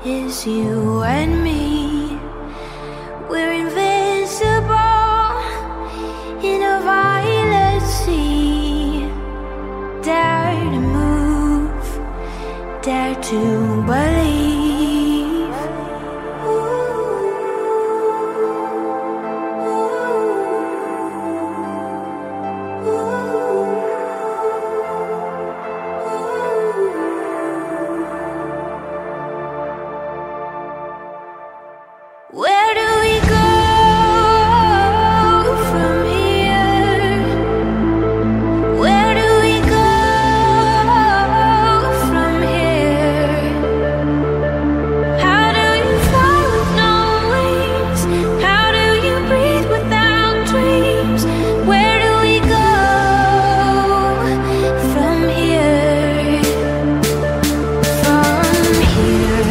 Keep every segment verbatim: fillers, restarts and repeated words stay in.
is you and me. We're invincible in a violet sea. Dare to move, dare to believe. Where do we go from here? Where do we go from here? How do you fly with no wings? How do you breathe without dreams? Where do we go from here? From here.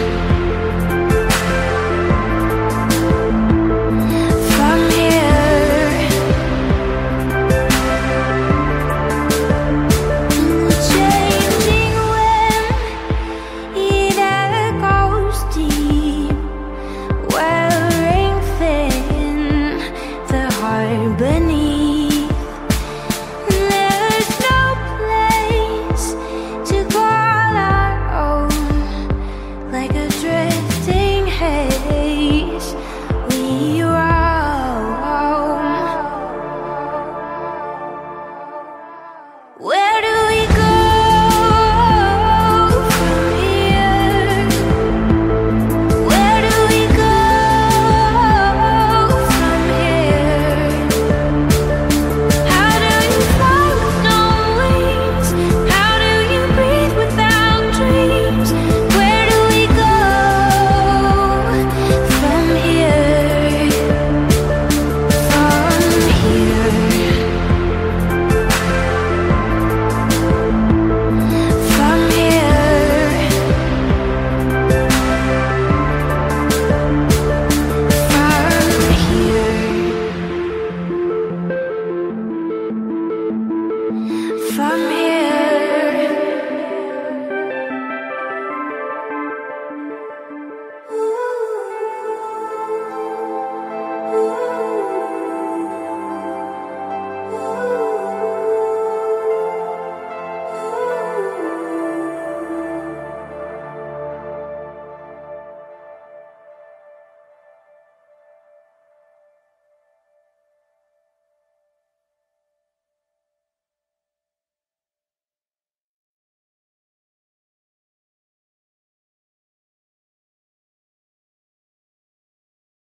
Beneath, there's no place to call our own. Like a drifting haze, we roam. Where do we go from here? Where do we go from here? How do you fly with no wings? How do you breathe without dreams? Where do we go from here? From here. From here. From here. From here.